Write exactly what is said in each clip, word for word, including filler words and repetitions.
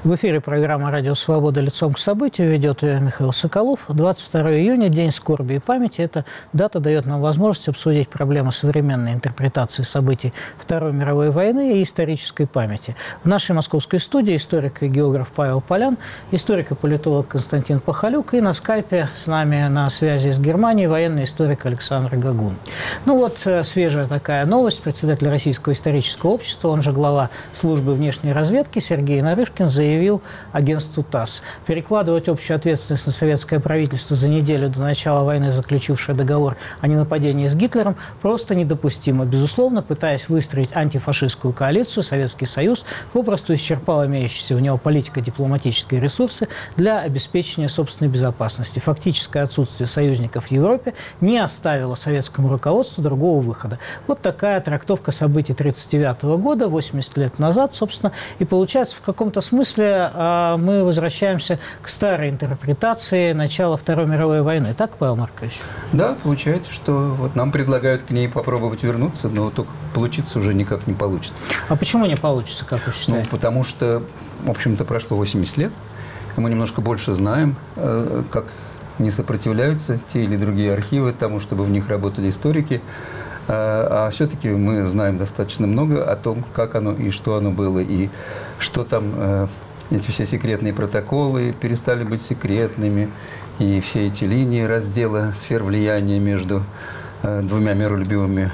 В эфире программа «Радио Свобода. Лицом к событию». Ведет ее Михаил Соколов. двадцать второго июня, День скорби и памяти. Эта дата дает нам возможность обсудить проблемы современной интерпретации событий Второй мировой войны и исторической памяти. В нашей московской студии историк и географ Павел Полян, историк и политолог Константин Пахалюк, и на скайпе с нами на связи с Германией военный историк Александр Гагун. Ну вот, свежая такая новость. Председатель Российского исторического общества, он же глава службы внешней разведки Сергей Нарышкин, заявил агентству ТАСС: перекладывать общую ответственность на советское правительство за неделю до начала войны, заключившее договор о ненападении с Гитлером, просто недопустимо. Безусловно, пытаясь выстроить антифашистскую коалицию, Советский Союз попросту исчерпал имеющиеся у него политико-дипломатические ресурсы для обеспечения собственной безопасности. Фактическое отсутствие союзников в Европе не оставило советскому руководству другого выхода. Вот такая трактовка событий тысяча девятьсот тридцать девятого года, восемьдесят лет назад, собственно. И получается, в каком-то смысле мы возвращаемся к старой интерпретации начала Второй мировой войны. Так, Павел Маркович? Да, получается, что вот нам предлагают к ней попробовать вернуться, но только получиться уже никак не получится. А почему не получится, как вы считаете? Ну, потому что, в общем-то, прошло восемьдесят лет, и мы немножко больше знаем, как не сопротивляются те или другие архивы тому, чтобы в них работали историки. А все-таки мы знаем достаточно много о том, как оно и что оно было, и что там эти все секретные протоколы перестали быть секретными, и все эти линии раздела сфер влияния между двумя миролюбивыми,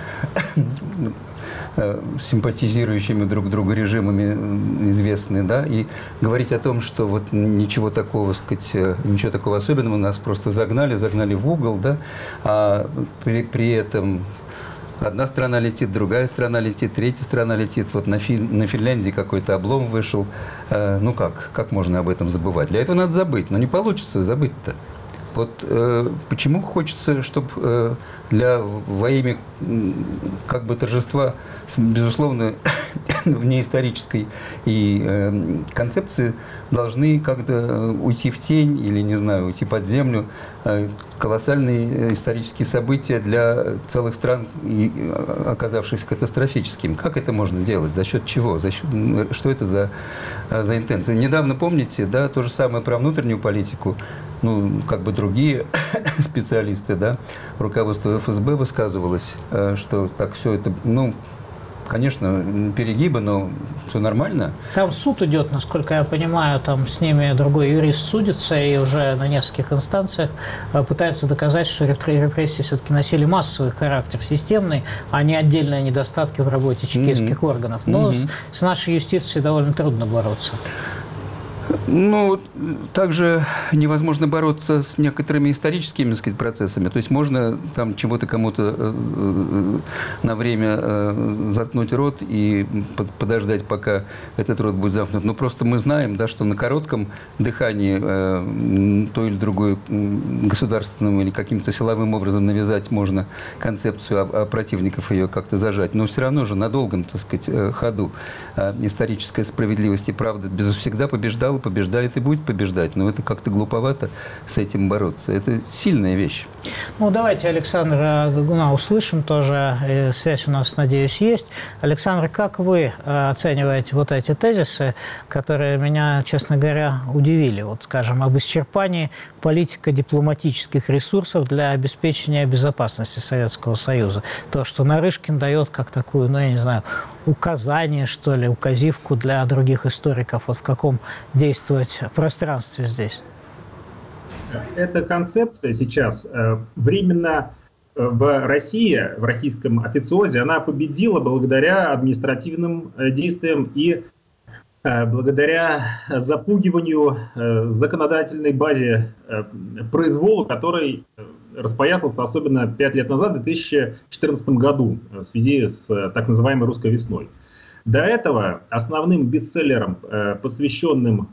симпатизирующими друг другу режимами известны, да, и говорить о том, что вот ничего такого, сказать, ничего такого особенного, нас просто загнали, загнали в угол, да, а при, при этом одна страна летит, другая страна летит, третья страна летит. Вот на, Фи... на Финляндии какой-то облом вышел. Э, ну как? Как можно об этом забывать? Для этого надо забыть. Но не получится забыть-то. Вот э, почему хочется, чтобы э, для, во имя как бы торжества, безусловно, внеисторической и э, концепции должны как-то уйти в тень или, не знаю, уйти под землю э, колоссальные исторические события для целых стран, и, оказавшихся катастрофическими. Как это можно делать? За счет чего? За счет, что это за, за интенция? Недавно, помните, да, то же самое про внутреннюю политику. Ну, как бы другие специалисты, да, руководство эф эс бэ высказывалось, что так все это, ну, конечно, перегибы, но все нормально. Там суд идет, насколько я понимаю, там с ними другой юрист судится и уже на нескольких инстанциях пытается доказать, что репрессии все-таки носили массовый характер, системный, а не отдельные недостатки в работе чекистских mm-hmm. органов. Но mm-hmm. с, с нашей юстицией довольно трудно бороться. Ну, также невозможно бороться с некоторыми историческими, так сказать, процессами. То есть можно там чего-то кому-то э, на время э, заткнуть рот и подождать, пока этот рот будет замкнут. Но просто мы знаем, да, что на коротком дыхании э, то или другое государственным или каким-то силовым образом навязать можно концепцию, а, а противников ее как-то зажать. Но все равно же на долгом, так сказать, ходу э, историческая справедливость и правда всегда побеждала, побеждает и будет побеждать. Но это как-то глуповато с этим бороться. Это сильная вещь. Ну, давайте Александра Гагуна услышим тоже. Связь у нас, надеюсь, есть. Александр, как вы оцениваете вот эти тезисы, которые меня, честно говоря, удивили? Вот, скажем, об исчерпании политико-дипломатических ресурсов для обеспечения безопасности Советского Союза. То, что Нарышкин дает как такую, ну, я не знаю, указание, что ли, указивку для других историков, вот в каком действовать пространстве здесь? Эта концепция сейчас временно в России, в российском официозе, она победила благодаря административным действиям и благодаря запугиванию законодательной базе произвола, который распоясался особенно пять лет назад, в две тысячи четырнадцатом году, в связи с так называемой «русской весной». До этого основным бестселлером, посвященным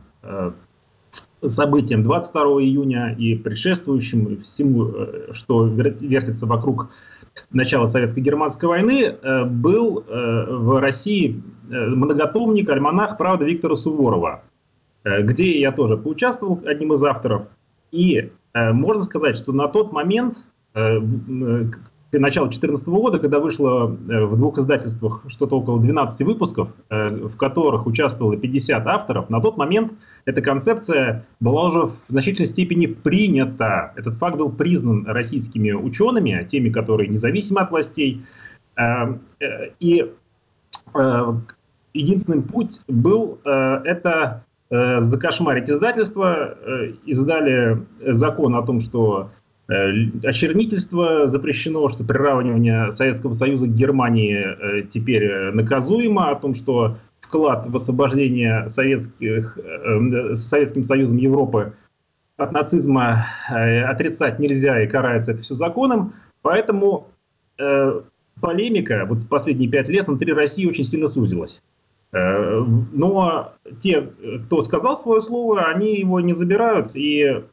событиям двадцать второго июня и предшествующим всему, что вертится вокруг начала Советско-германской войны, был в России многотомник, альманах «Правда» Виктора Суворова, где я тоже поучаствовал одним из авторов. И можно сказать, что на тот момент, к началу две тысячи четырнадцатого года, когда вышло в двух издательствах что-то около двенадцати выпусков, в которых участвовало пятьдесят авторов, на тот момент эта концепция была уже в значительной степени принята. Этот факт был признан российскими учеными, теми, которые независимы от властей. И единственный путь был это закошмарить издательство. Издали закон о том, что очернительство запрещено, что приравнивание Советского Союза к Германии теперь наказуемо, о том, что вклад в освобождение советских, э, Советским Союзом Европы от нацизма э, отрицать нельзя и карается это все законом. Поэтому э, полемика вот с последние пять лет внутри России очень сильно сузилась. Э, но те, кто сказал свое слово, они его не забирают, и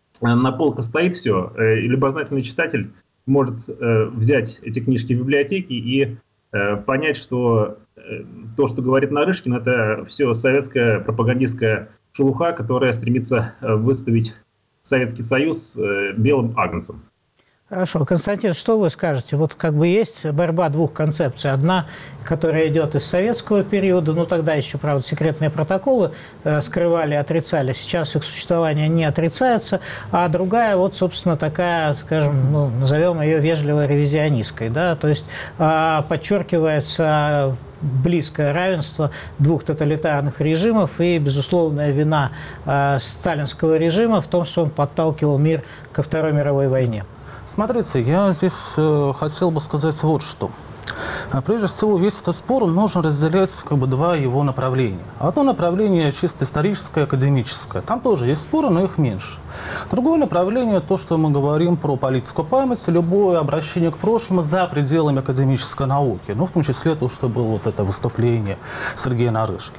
на полках стоит все. Э, любознательный читатель может э, взять эти книжки в библиотеке и э, понять, что то, что говорит Нарышкин, это все советская пропагандистская шелуха, которая стремится выставить Советский Союз белым агнцем. Хорошо. Константин, что вы скажете? Вот как бы есть борьба двух концепций. Одна, которая идет из советского периода, ну тогда еще, правда, секретные протоколы э, скрывали, отрицали. Сейчас их существование не отрицается. А другая, вот, собственно, такая, скажем, ну, назовем ее вежливо ревизионистской. Да? То есть э, подчеркивается близкое равенство двух тоталитарных режимов и безусловная вина э, сталинского режима в том, что он подталкивал мир ко Второй мировой войне. Смотрите, я здесь э, хотел бы сказать вот что. Прежде всего, весь этот спор нужно разделять как бы два его направления. Одно направление чисто историческое, академическое. Там тоже есть споры, но их меньше. Другое направление, то, что мы говорим про политику памяти, любое обращение к прошлому за пределами академической науки. Ну, в том числе то, что было вот это выступление Сергея Нарышкина.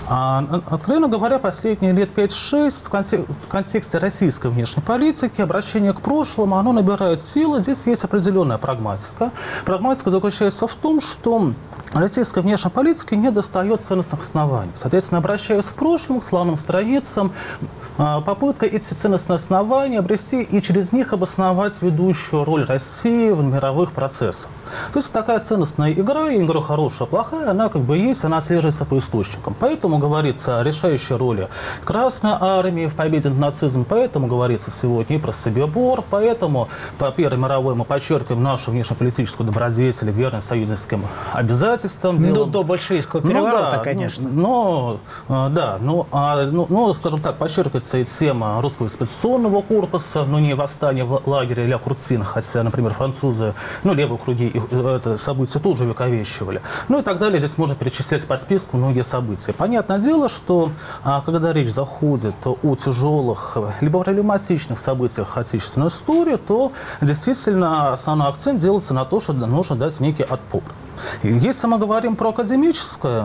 А, откровенно говоря, последние лет пять-шесть в, контек в контексте российской внешней политики обращение к прошлому, оно набирает силы. Здесь есть определенная прагматика. Прагматика заключается в том, что российской внешней политике не достает ценностных оснований. Соответственно, обращаясь к прошлому, к славным страницам, попытка эти ценностные основания обрести и через них обосновать ведущую роль России в мировых процессах. То есть такая ценностная игра, я не говорю хорошая, плохая, она как бы есть, она отслеживается по источникам. Поэтому говорится о решающей роли Красной Армии в победе над нацизмом, поэтому говорится сегодня и про Собибор, поэтому по Первой мировой мы подчеркиваем нашу внешнеполитическую добродетель, верность союзническим обязательствам. Ну, до большевистского переворота, ну, да, конечно. Но, да, ну, а, ну, ну, скажем так, подчеркивается и тема русского экспедиционного корпуса, но не восстание в лагере Ля Курцина, хотя, например, французы, ну, левые круги это события тоже увековечивали. Ну и так далее. Здесь можно перечислять по списку многие события. Понятное дело, что а, когда речь заходит о тяжелых, либо проблематичных событиях отечественной истории, то действительно основной акцент делается на то, что нужно дать некий отпор. И если мы говорим про академическое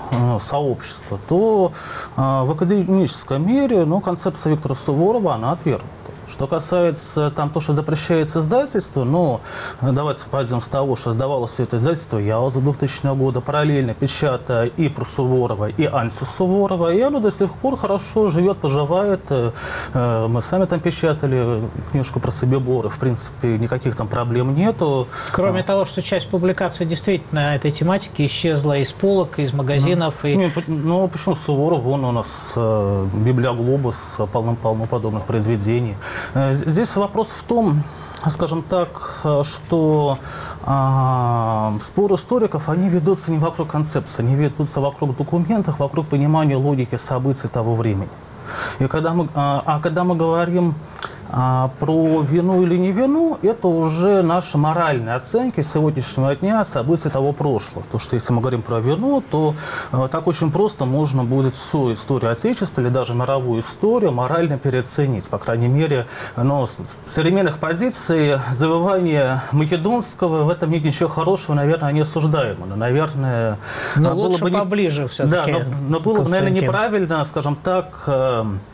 сообщество, то а, в академическом мире, ну, концепция Виктора Суворова, она отвергнута. Что касается там то, что запрещается издательство, ну, давайте пойдем с того, что сдавалось все это издательство Яуза двухтысячного года, параллельно печатая и про Суворова, и анти-Суворова, и оно до сих пор хорошо живет, поживает. Мы сами там печатали книжку про Собибор, в принципе, никаких там проблем нету. Кроме а... того, что часть публикаций действительно этой тематики исчезла из полок, из магазинов. Ну, и... не, ну почему Суворов? Вон у нас Библиоглобус, полным-полно подобных произведений. Здесь вопрос в том, скажем так, что а, споры историков, они ведутся не вокруг концепции, они ведутся вокруг документов, вокруг понимания логики событий того времени. И когда мы, а, а когда мы говорим а, про вину или не вину, это уже наши моральные оценки сегодняшнего дня событий того прошлого. Потому что если мы говорим про вину, то а, так очень просто можно будет всю историю Отечества или даже мировую историю морально переоценить. По крайней мере, но с современных позиций завоевание македонского в этом нет ничего хорошего, наверное, не осуждаемо. Но, наверное, но было лучше бы не... поближе все-таки. Да, но, но было бы, наверное, неправильно, скажем так,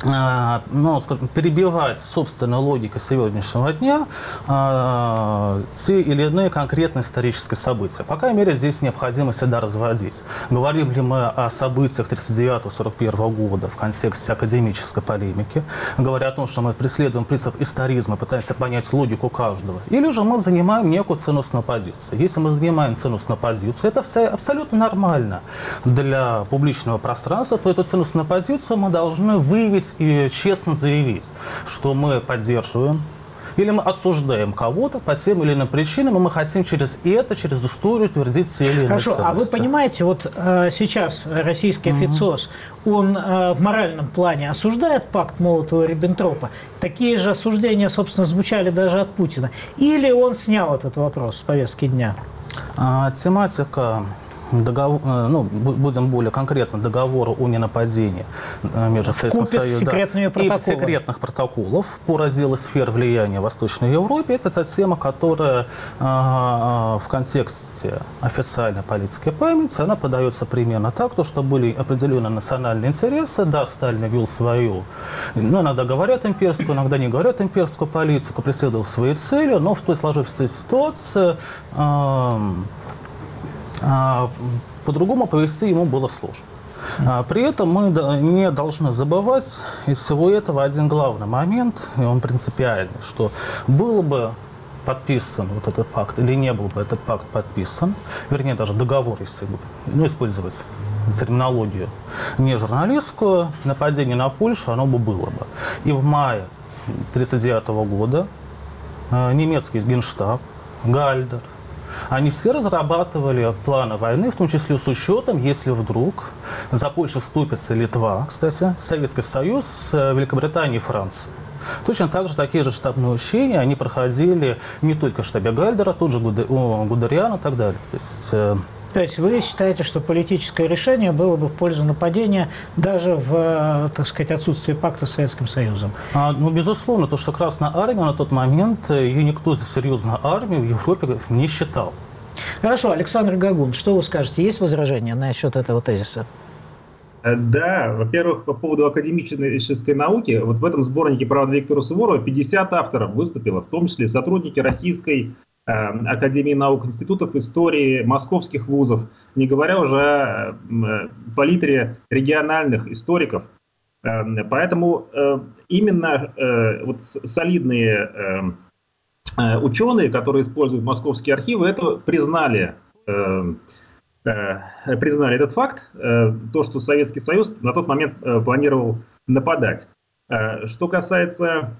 ну, скажем, перебивать собственной логикой сегодняшнего дня э, те или иные конкретные исторические события. По крайней мере, здесь необходимо всегда разводить. Говорим ли мы о событиях тридцать девятого — сорок первого года в контексте академической полемики, говоря о том, что мы преследуем принцип историзма, пытаемся понять логику каждого, или же мы занимаем некую ценностную позицию. Если мы занимаем ценностную позицию, это все абсолютно нормально для публичного пространства, то эту ценностную позицию мы должны выявить и честно заявить, что мы поддерживаем или мы осуждаем кого-то по тем или иным причинам, и мы хотим через это, через историю утвердить те или иные Хорошо, ценности. а вы понимаете, вот э, сейчас российский официоз, угу. он э, в моральном плане осуждает пакт Молотова-Риббентропа? Такие же осуждения, собственно, звучали даже от Путина. Или он снял этот вопрос с повестки дня? А, тематика... Договор, ну, будем более конкретно, договора о ненападении между Советским Союзом да, и секретных протоколов по разделу сфер влияния в Восточной Европе. Это та тема, которая э, в контексте официальной политики памяти, она подается примерно так, то, что были определенные национальные интересы. Да, Сталин вел свою, ну, иногда говорят имперскую, иногда не говорят имперскую политику, преследовал свои цели, но в той сложившейся ситуации э, по-другому повести ему было сложно. При этом мы не должны забывать из всего этого один главный момент, и он принципиальный, что было бы подписан вот этот пакт или не был бы этот пакт подписан, вернее даже договор, если ну, использовать терминологию не журналистскую, нападение на Польшу оно бы было бы. И в мае тысяча девятьсот тридцать девятого года немецкий генштаб, Гальдер, они все разрабатывали планы войны, в том числе с учетом, если вдруг за Польшу вступится Литва, кстати, Советский Союз, Великобритания и Франция. Точно так же такие же штабные учения, они проходили не только в штабе Гальдера, тут же Гудериана и так далее. То есть, То есть вы считаете, что политическое решение было бы в пользу нападения даже в, так сказать, отсутствии пакта с Советским Союзом? А, ну, безусловно, то, что Красная Армия на тот момент, ее никто за серьезную армию в Европе не считал. Хорошо, Александр Гагун, что вы скажете? Есть возражения насчет этого тезиса? Да, во-первых, по поводу академической науки, вот в этом сборнике «Правда Виктора Суворова» пятьдесят авторов выступило, в том числе сотрудники Российской э, Академии наук, институтов истории, московских вузов, не говоря уже о э, палитре региональных историков. Э, поэтому э, именно э, вот солидные э, э, ученые, которые используют московские архивы, это признали. Э, признали этот факт, то, что Советский Союз на тот момент планировал нападать. Что касается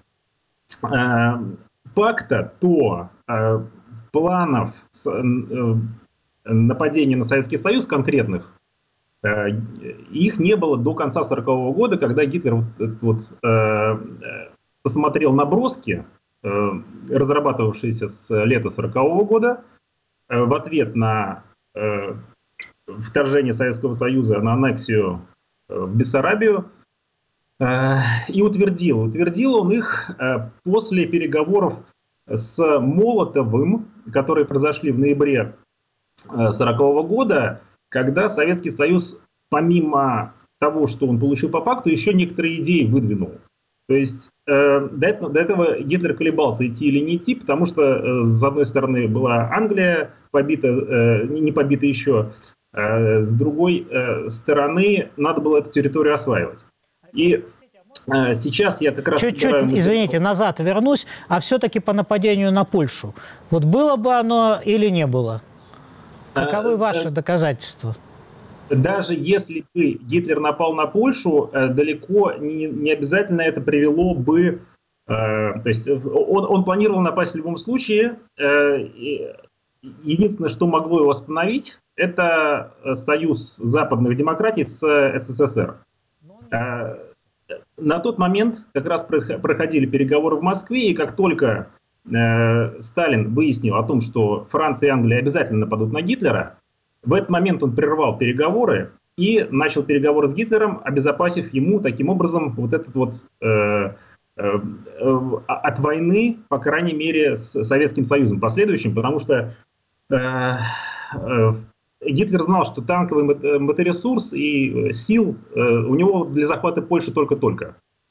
пакта, то планов нападения на Советский Союз конкретных, их не было до конца сорокового года, когда Гитлер вот, вот, посмотрел наброски, разрабатывавшиеся с лета сорокового года, в ответ на вторжение Советского Союза на аннексию в Бессарабию, и утвердил. Утвердил он их после переговоров с Молотовым, которые произошли в ноябре сорокового года, когда Советский Союз, помимо того, что он получил по пакту, еще некоторые идеи выдвинул. То есть э, до, этого, до этого Гитлер колебался, идти или не идти, потому что э, с одной стороны была Англия побита, э, не побита еще, э, с другой э, стороны надо было эту территорию осваивать. И э, сейчас я как раз... Чуть-чуть, извините, назад вернусь, а все-таки по нападению на Польшу. Вот было бы оно или не было? Каковы э, ваши э, доказательства? Даже если бы Гитлер напал на Польшу, далеко не, не обязательно это привело бы... Э, то есть он, он планировал напасть в любом случае. Э, единственное, что могло его остановить, это союз западных демократий с СССР. Э, на тот момент как раз проходили переговоры в Москве, и как только э, Сталин выяснил о том, что Франция и Англия обязательно нападут на Гитлера, в этот момент он прервал переговоры и начал переговоры с Гитлером, обезопасив ему таким образом вот этот вот э, э, от войны, по крайней мере, с Советским Союзом последующим, потому что э, э, Гитлер знал, что танковый моторесурс и сил э, у него для захвата Польши только-только.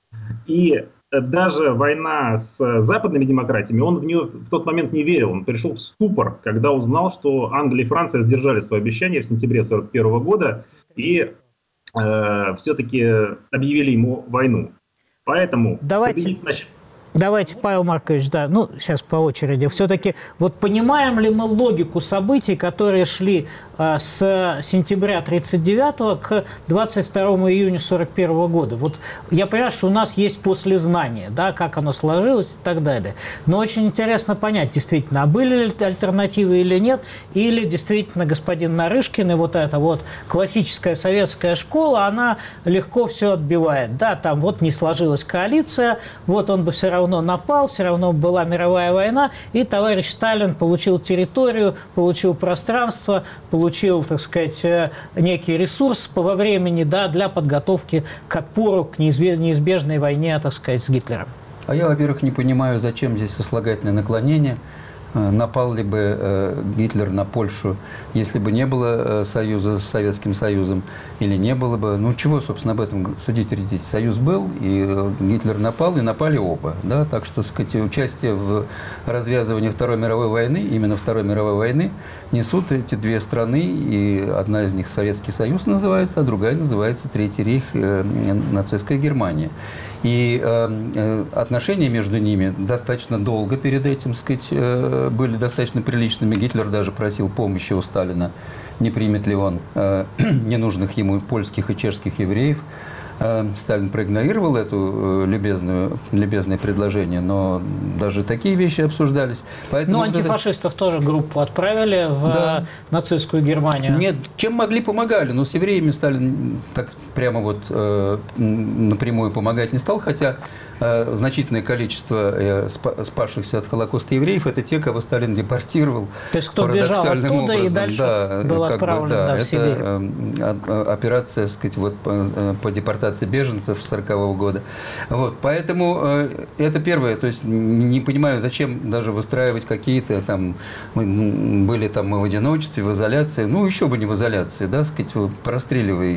И даже война с западными демократиями, он в нее в тот момент не верил. Он пришел в ступор, когда узнал, что Англия и Франция сдержали свое обещание в сентябре сорок первого года и э, все-таки объявили ему войну. Поэтому Давайте. победить сначала... Давайте, Павел Маркович, да, ну, сейчас по очереди. Все-таки, вот понимаем ли мы логику событий, которые шли а, с сентября тридцать девятого к двадцать второму июня сорок первого года? Вот я понимаю, что у нас есть послезнание, да, как оно сложилось и так далее. Но очень интересно понять, действительно, а были ли альтернативы или нет, или действительно господин Нарышкин и вот эта вот классическая советская школа, она легко все отбивает. Да, там вот не сложилась коалиция, вот он бы все равно напал, все равно была мировая война, и товарищ Сталин получил территорию, получил пространство, получил, так сказать, некий ресурс во времени, да, для подготовки к отпору, к неизбежной войне, так сказать, с Гитлером. А я, во-первых, не понимаю, зачем здесь сослагательное наклонение. Напал ли бы э, Гитлер на Польшу, если бы не было э, союза с Советским Союзом, или не было бы? Ну, чего, собственно, об этом судить и рядить? Союз был, и э, Гитлер напал, и напали оба. Да? Так что, так сказать, участие в развязывании Второй мировой войны, именно Второй мировой войны, несут эти две страны, и одна из них Советский Союз называется, а другая называется Третий рейх, э, нацистская Германия. И э, отношения между ними достаточно долго перед этим, так сказать, э, были достаточно приличными. Гитлер даже просил помощи у Сталина, не примет ли он э, ненужных ему польских и чешских евреев. Э, Сталин проигнорировал эту э, любезную, любезное предложение, но даже такие вещи обсуждались. Поэтому ну, антифашистов это... тоже группу отправили в да. нацистскую Германию. Нет, чем могли, помогали. Но с евреями Сталин так прямо вот э, напрямую помогать не стал, хотя э, значительное количество э, спасшихся от Холокоста евреев – это те, кого Сталин депортировал. То есть кто бежал оттуда образом. И дальше да, был отправлен бы, да, да, в это, Сибирь. Э, операция, так сказать, вот, по, по депортации беженцев сорокового года. Вот, поэтому э, это первое. То есть не понимаю, зачем даже выстраивать какие-то там, мы были там мы в одиночестве, в изоляции. Ну, еще бы не в изоляции, да, сказать, простреливай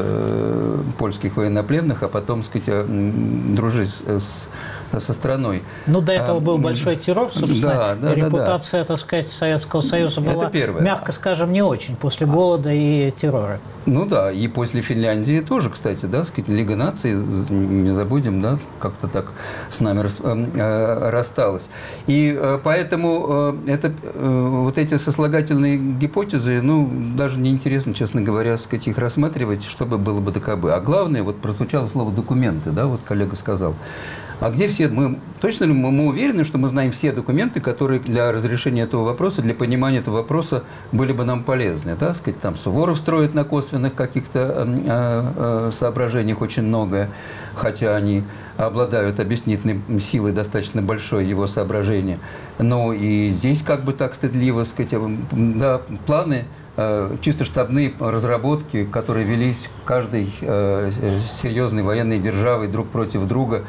э, польских военнопленных, а потом, сказать, дружи с, со страной. Ну, до этого а, был большой террор, собственно. Да, да, репутация, да, да. так сказать, Советского Союза была, мягко скажем, не очень после голода и террора. Ну да, и после Финляндии тоже, кстати, да, сказать, Лига наций, не забудем, да, как-то так с нами рас, э, рассталась. И э, поэтому э, это, э, вот эти сослагательные гипотезы, ну, даже неинтересно, честно говоря, сказать, их рассматривать, чтобы было бы докобы. А главное, вот прозвучало слово «документы», да, вот коллега сказал. А где все? Мы точно ли мы, мы уверены, что мы знаем все документы, которые для разрешения этого вопроса, для понимания этого вопроса были бы нам полезны? Да? Сказать, там Суворов строит на косвенных каких-то э, э, соображениях очень многое, хотя они обладают объяснительной силой достаточно большой, его соображения. Но и здесь как бы так стыдливо, сказать, да, планы, чисто штабные разработки, которые велись каждой э, серьезной военной державой друг против друга.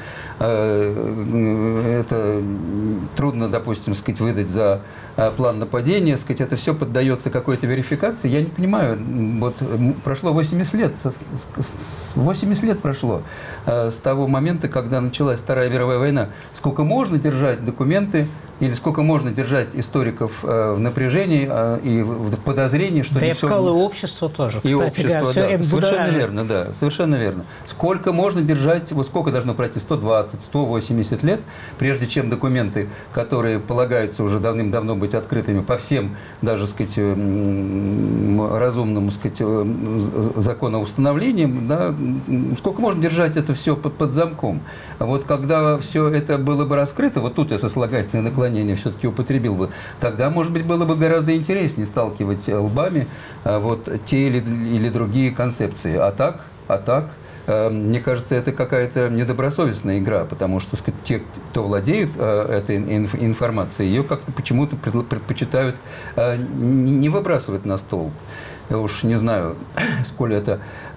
Э, это трудно, допустим, сказать, выдать за э, план нападения. Сказать, это все поддается какой-то верификации. Я не понимаю, вот прошло восемьдесят лет, восемьдесят лет прошло э, с того момента, когда началась Вторая мировая война. Сколько можно держать документы, или сколько можно держать историков э, в напряжении э, и в подозрении, что да не я все... сказал, и общество тоже, и кстати, общество, говоря, все да. время Совершенно будоражит. верно, да, совершенно верно. Сколько можно держать, вот сколько должно пройти, сто двадцать, сто восемьдесят лет, прежде чем документы, которые полагаются уже давным-давно быть открытыми по всем, даже, сказать, разумным, сказать, законоустановлениям, да, сколько можно держать это все под, под замком. А вот когда все это было бы раскрыто, вот тут я сослагательное наклонение все-таки употребил бы, тогда, может быть, было бы гораздо интереснее сталкивать лбами вот те или, или другие концепции. А так, а так, мне кажется, это какая-то недобросовестная игра, потому что, сказать, те, кто владеют этой информацией, ее как-то почему-то предпочитают не выбрасывать на стол. Я уж не знаю, сколь это,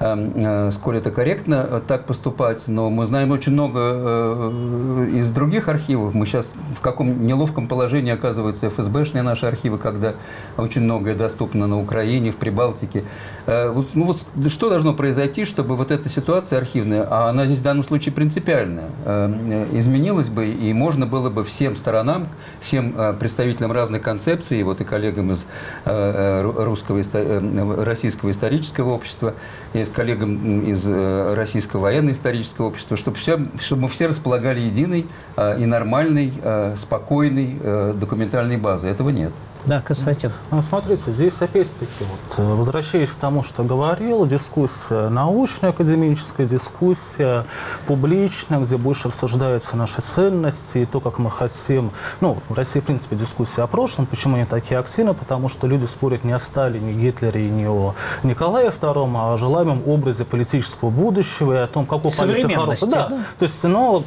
сколь это корректно так поступать, но мы знаем очень много из других архивов. Мы сейчас в каком неловком положении оказываются эф эс бэшные наши архивы, когда очень многое доступно на Украине, в Прибалтике. Ну вот что должно произойти, чтобы вот эта ситуация архивная, а она здесь в данном случае принципиальная, изменилась бы, и можно было бы всем сторонам, всем представителям разных концепций, вот и коллегам из русского, российского исторического общества, и с коллегам из российского военно-исторического общества, чтобы, все, чтобы мы все располагали единой и нормальной, спокойной документальной базой. Этого нет. Да, Константин. Смотрите, здесь опять-таки, вот, возвращаясь к тому, что говорил, дискуссия научная, академическая, дискуссия публичная, где больше обсуждаются наши ценности и то, как мы хотим. Ну, в России, в принципе, дискуссия о прошлом. Почему они такие активны? Потому что люди спорят не о Сталине, Гитлере и не о Николае втором, а о желаемом образе политического будущего и о том, какой политик хороший. Да. Да. То есть, но,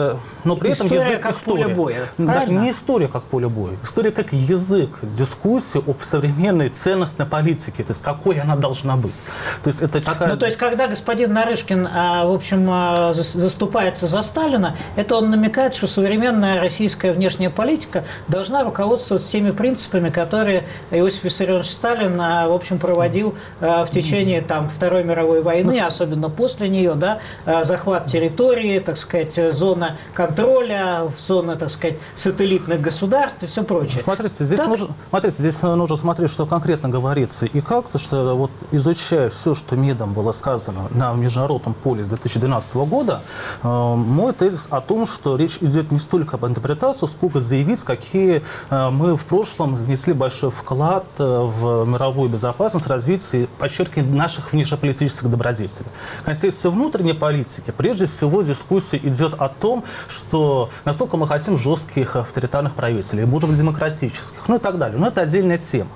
но при этом история язык как история. Поле боя. Да, не история как поле боя. История как язык дискуссии об современной ценностной политике, то есть какой она должна быть. То есть это такая... Ну, то есть, когда господин Нарышкин, в общем, заступается за Сталина, это он намекает, что современная российская внешняя политика должна руководствоваться теми принципами, которые Иосиф Виссарионович Сталин, в общем, проводил в течение там, Второй мировой войны, особенно после нее, да, захват территории, так сказать, зона контроля, зона, так сказать, сателлитных государств и все прочее. Смотрите, здесь так... нужно... Смотрите, здесь нужно смотреть, что конкретно говорится и как, потому что вот изучая все, что МИДом было сказано на международном поле с две тысячи двенадцатого года, э, мой тезис о том, что речь идет не столько об интерпретации, сколько заявить, какие э, мы в прошлом внесли большой вклад в мировую безопасность, развитие, подчеркивание наших внешнеполитических добродетелей. В контексте внутренней политики, прежде всего, дискуссия идет о том, что насколько мы хотим жестких авторитарных правителей, может быть, демократических, ну и так далее. Но это отдельная тема.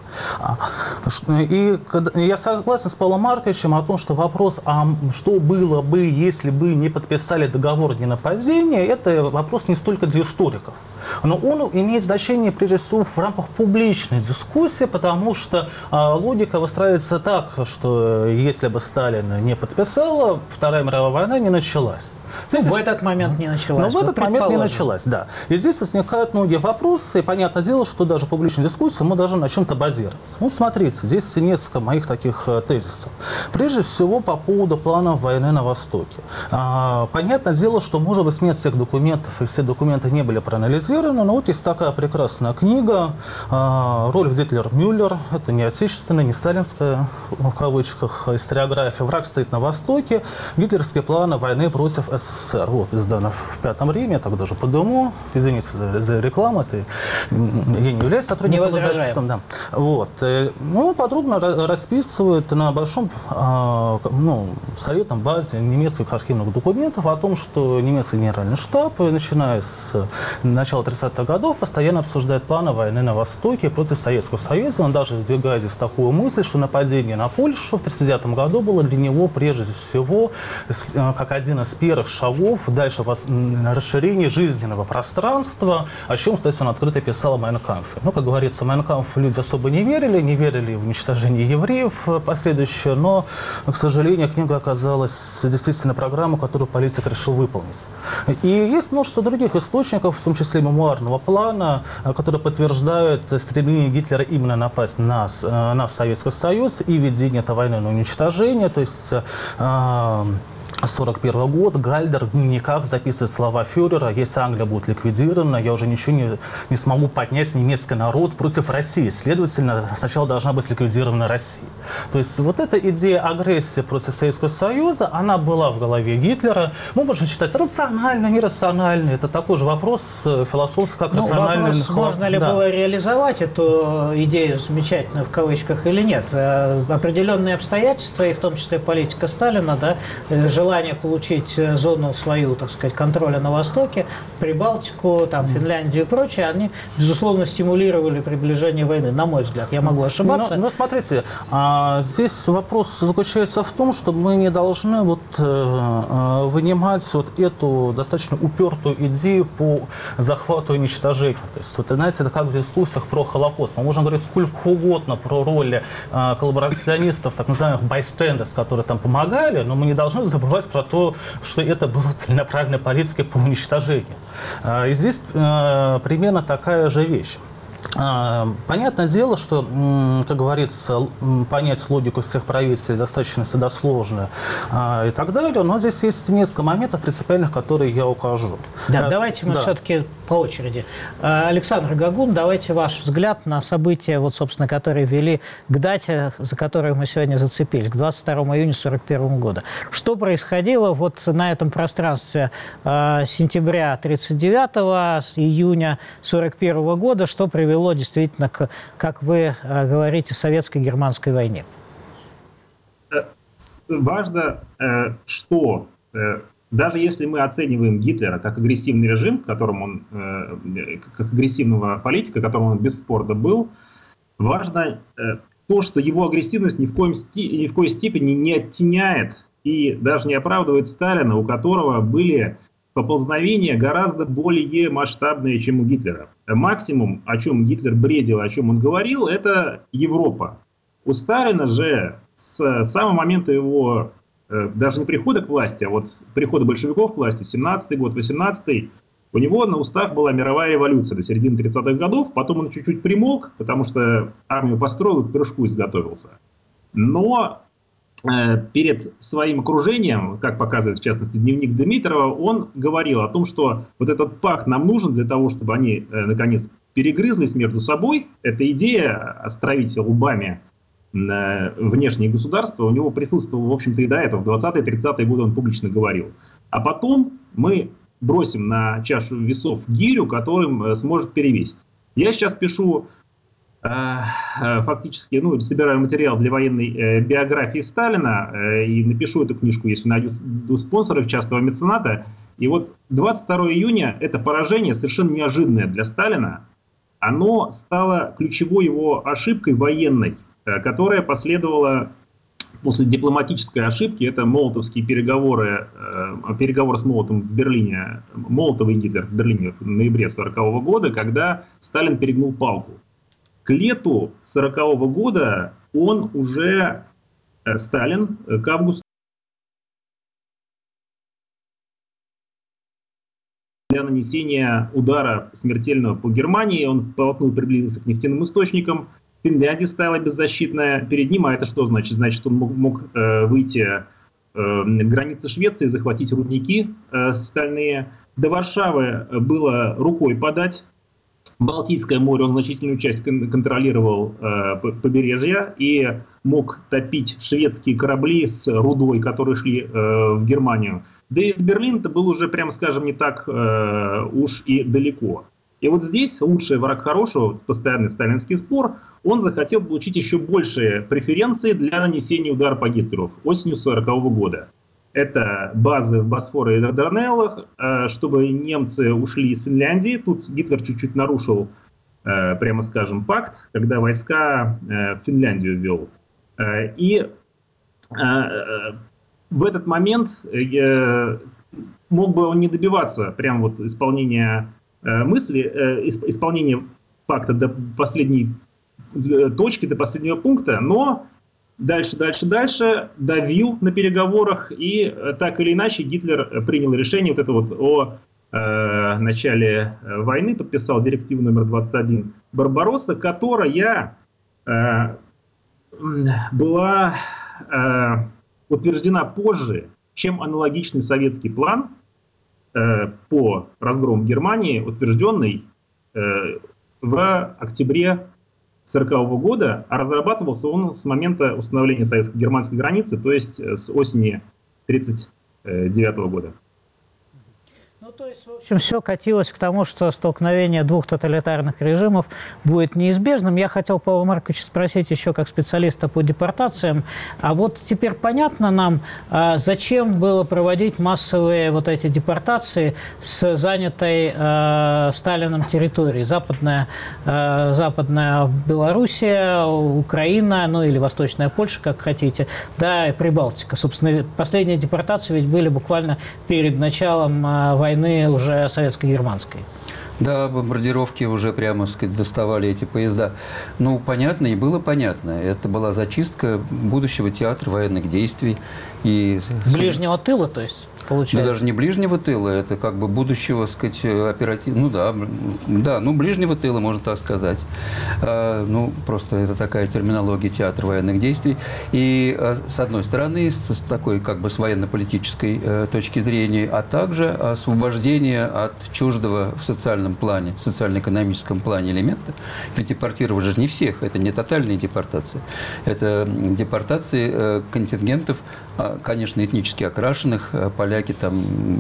И я согласен с Павлом Марковичем о том, что вопрос, а что было бы, если бы не подписали договор о ненападении, это вопрос не столько для историков. Но он имеет значение, прежде всего, в рамках публичной дискуссии, потому что а, логика выстраивается так, что если бы Сталин не подписал, Вторая мировая война не началась. Ну, в этот момент не началась. Но в этот момент не началась, да. И здесь возникают многие вопросы, и понятное дело, что даже в публичной дискуссии мы должны на чем-то базироваться. Вот смотрите, здесь несколько моих таких тезисов. Прежде всего, по поводу плана войны на Востоке. А, понятное дело, что, может быть, нет всех документов, и все документы не были проанализированы, но вот есть такая прекрасная книга а, «Рольф Дитлер-Мюллер». Это не отечественная, не сталинская, в кавычках, историография. «Враг стоит на Востоке. Гитлеровские планы войны против СССР». СССР. Вот, издано в Пятом Риме, так даже по дому. Извините за, за рекламу, это, я не являюсь сотрудником издательства. Да. Вот. Ну, подробно расписывает на большом ну, советном базе немецких архивных документов о том, что немецкий генеральный штаб, начиная с начала тридцатых годов, постоянно обсуждает планы войны на Востоке против Советского Союза. Он даже выдвигает здесь такую мысль, что нападение на Польшу в тысяча девятьсот тридцать девятом году было для него прежде всего как один из первых шагов дальше расширение жизненного пространства, о чем, кстати, он открыто писал в «Майн кампфе». Ну, как говорится, в «Майн кампф» люди особо не верили, не верили в уничтожение евреев последующее, но, к сожалению, книга оказалась действительно программой, которую политик решил выполнить. И есть множество других источников, в том числе мемуарного плана, которые подтверждают стремление Гитлера именно напасть на, на Советский Союз и ведение этой войны на уничтожение, то есть сорок первый год, Гальдер в дневниках записывает слова фюрера: если Англия будет ликвидирована, я уже ничего не, не смогу поднять немецкий народ против России. Следовательно, сначала должна быть ликвидирована Россия. То есть вот эта идея агрессии против Советского Союза, она была в голове Гитлера. Мы можем считать рационально, нерационально. Это такой же вопрос философский, как ну, рациональный. Вопрос, можно ли да. было реализовать эту идею замечательную в кавычках или нет. Определенные обстоятельства, и в том числе политика Сталина, да, желание желание получить зону свою, так сказать, контроля на Востоке, Прибалтику, там, Финляндию и прочее, они, безусловно, стимулировали приближение войны, на мой взгляд. Я могу ошибаться. Но, но смотрите, а, здесь вопрос заключается в том, что мы не должны вот, э, вынимать вот эту достаточно упертую идею по захвату и уничтожению. То есть, вот, знаете, это как в дискуссиях про Холокост. Мы можем говорить сколько угодно про роли э, коллаборационистов, так называемых bystanders, которые там помогали, но мы не должны забывать про то, что это была целенаправленная политика по уничтожению. Э, и здесь э, примерно такая же вещь. Понятное дело, что, как говорится, понять логику всех правительств достаточно всегда сложно и так далее, но здесь есть несколько моментов принципиальных, которые я укажу. Да, давайте мы да. все-таки по очереди. Александр Гагун, давайте ваш взгляд на события, вот, собственно, которые вели к дате, за которую мы сегодня зацепились, к двадцать второму июня сорок первого года. Что происходило вот на этом пространстве сентября тридцать девятого, июня сорок первого года, что привело действительно к, как вы говорите, советско-германской войне? Важно, что даже если мы оцениваем Гитлера как агрессивный режим, которым он, как агрессивного политика, которым он бесспорно был, важно то, что его агрессивность ни в коем, ни в коей степени не оттеняет и даже не оправдывает Сталина, у которого были поползновения гораздо более масштабные, чем у Гитлера. Максимум, о чем Гитлер бредил, о чем он говорил, это Европа. У Сталина же с самого момента его, даже не прихода к власти, а вот прихода большевиков к власти, семнадцатый год, восемнадцатый, у него на устах была мировая революция до середины тридцатых годов, потом он чуть-чуть примолк, потому что армию построил и к прыжку изготовился. Но перед своим окружением, как показывает в частности дневник Димитрова, он говорил о том, что вот этот пакт нам нужен для того, чтобы они наконец перегрызлись между собой. Эта идея островить лбами внешние государства у него присутствовала, в общем-то, и до этого. В двадцатые-тридцатые годы он публично говорил. А потом мы бросим на чашу весов гирю, которым сможет перевесить. Я сейчас пишу фактически, ну, собираю материал для военной э, биографии Сталина э, и напишу эту книжку, если найду спонсоров, частного мецената. И вот двадцать второго июня это поражение совершенно неожиданное для Сталина. Оно стало ключевой его ошибкой военной, э, которая последовала после дипломатической ошибки. Это молотовские переговоры, э, переговоры с Молотовым в Берлине, Молотов и Гитлер в Берлине в ноябре сорокового года, когда Сталин перегнул палку. К лету сорокового года он уже, э, Сталин, к августу для нанесения удара смертельного по Германии, он полотнул приблизился к нефтяным источникам. Финляндия стала беззащитная перед ним, а это что значит? Значит, он мог, мог э, выйти э, к границе Швеции, захватить рудники э, стальные. До Варшавы было рукой подать. Балтийское море, он значительную часть контролировал э, побережья и мог топить шведские корабли с рудой, которые шли э, в Германию. Да и Берлин это был уже, прямо скажем, не так э, уж и далеко. И вот здесь лучший враг хорошего, постоянный сталинский спор, он захотел получить еще большие преференции для нанесения удара по Гитлеру осенью сорокового года. Это базы в Босфоре и Дарданеллах, чтобы немцы ушли из Финляндии. Тут Гитлер чуть-чуть нарушил, прямо скажем, пакт, когда войска в Финляндию ввел. И в этот момент мог бы он не добиваться прямо вот исполнения мысли, исполнения пакта до последней точки, до последнего пункта, но дальше, дальше, дальше давил на переговорах, и так или иначе Гитлер принял решение вот это вот о э, начале войны, подписал директиву номер двадцать один Барбаросса, которая э, была э, утверждена позже, чем аналогичный советский план э, по разгрому Германии, утвержденный э, в октябре сорокового года, а разрабатывался он с момента установления советско-германской границы, то есть с осени тридцать девятого года. Ну, То есть, в общем, все катилось к тому, что столкновение двух тоталитарных режимов будет неизбежным. Я хотел Павла Марковича спросить еще как специалиста по депортациям. А вот теперь понятно нам, зачем было проводить массовые вот эти депортации с занятой э, Сталином территории. Западная, э, Западная Белоруссия, Украина, ну или Восточная Польша, как хотите, да, и Прибалтика. Собственно, последние депортации ведь были буквально перед началом э, войны уже советско-германской. Да, бомбардировки уже прямо, так сказать, доставали эти поезда. Ну, понятно, и было понятно. Это была зачистка будущего театра военных действий. И... Ближнего тыла, то есть? Получается. Да даже не ближнего тыла, это как бы будущего, сказать, оперативного, ну да, да, ну ближнего тыла, можно так сказать. А, ну, просто это такая терминология театра военных действий. И а, с одной стороны, с такой как бы с военно-политической а, точки зрения, а также освобождение от чуждого в социальном плане, в социально-экономическом плане элемента. Ведь депортировать же не всех, это не тотальные депортации. Это депортации а, контингентов, а, конечно, этнически окрашенных, а, поляки там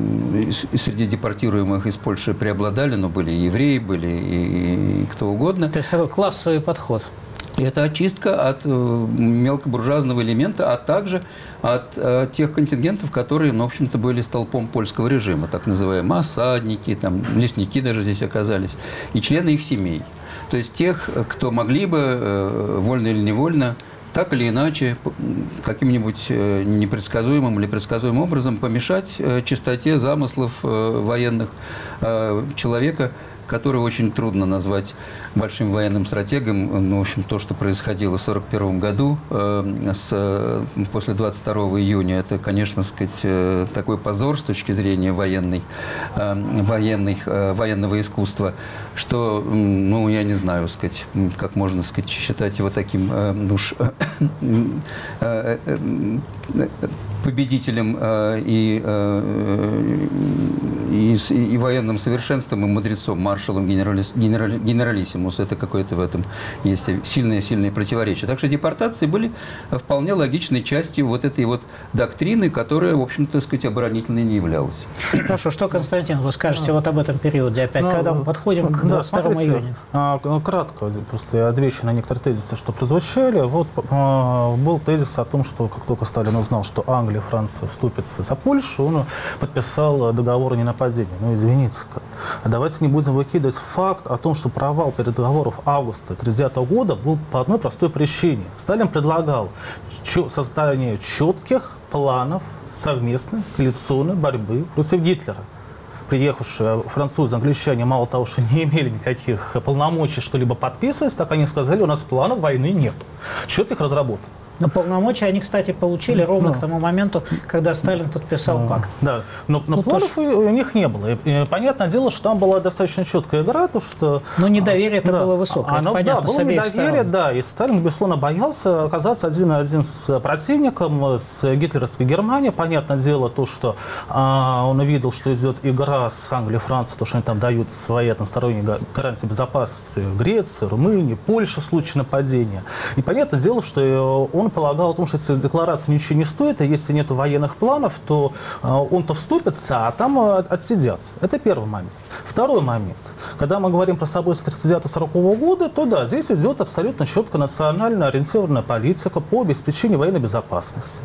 среди депортируемых из Польши преобладали, но были и евреи, были и, и кто угодно. То есть такой классовый подход. Это очистка от мелкобуржуазного элемента, а также от э, тех контингентов, которые, ну, в общем-то, были столпом польского режима, так называемые осадники, там, лесники даже здесь оказались, и члены их семей. То есть тех, кто могли бы, э, вольно или невольно, так или иначе, каким-нибудь непредсказуемым или предсказуемым образом помешать чистоте замыслов военных человека, которого очень трудно назвать большим военным стратегом. Ну, в общем, то, что происходило в сорок первом году, э, с, после двадцать второго июня, это, конечно, сказать, такой позор с точки зрения военной, э, военных, э, военного искусства, что, ну, я не знаю, сказать, как можно, сказать, считать его таким э, уж э, э, э, победителем э, и, э, и, и военным совершенством, и мудрецом, маршалом, генералис, генерали, генералиссимус. Это какое-то в этом есть сильное-сильное противоречие. Так что депортации были вполне логичной частью вот этой вот доктрины, которая, в общем-то, так сказать, оборонительной не являлась. Хорошо, что, Константин, вы скажете вот об этом периоде опять, ну, когда мы подходим к двадцать второму июня? Кратко, просто я отвечу на некоторые тезисы, что прозвучали. Вот был тезис о том, что как только Сталин узнал, что Англия, Франция вступится за Польшу, он подписал договор о ненападении. Ну, извините, давайте не будем выкидывать факт о том, что провал переговоров августа тысяча девятьсот тридцатого года был по одной простой причине. Сталин предлагал создание четких планов совместной коалиционной борьбы против Гитлера. Приехавшие французы, англичане, мало того, что не имели никаких полномочий что-либо подписывать, так они сказали, у нас планов войны нет. Четких разработок. Но полномочия они, кстати, получили ровно ну, к тому моменту, когда Сталин подписал ну, пакт. Да, но, но планов тоже... у них не было. И, и, понятное дело, что там была достаточно четкая игра, то что... Но недоверие-то да, было высокое, оно, понятно, да, было недоверие, сторон. Да, и Сталин, безусловно, боялся оказаться один на один с противником, с гитлеровской Германией. Понятное дело, то, что а, он увидел, что идет игра с Англией и Францией, то, что они там дают свои односторонние гарантии безопасности в Греции, Румынии, Польше в случае нападения. И понятное дело, что он полагал о том, что если декларация ничего не стоит, и если нет военных планов, то э, он-то вступится, а там э, отсидятся. Это первый момент. Второй момент. Когда мы говорим про события тысяча девятьсот сорокового года, то да, здесь идет абсолютно четко национально ориентированная политика по обеспечению военной безопасности.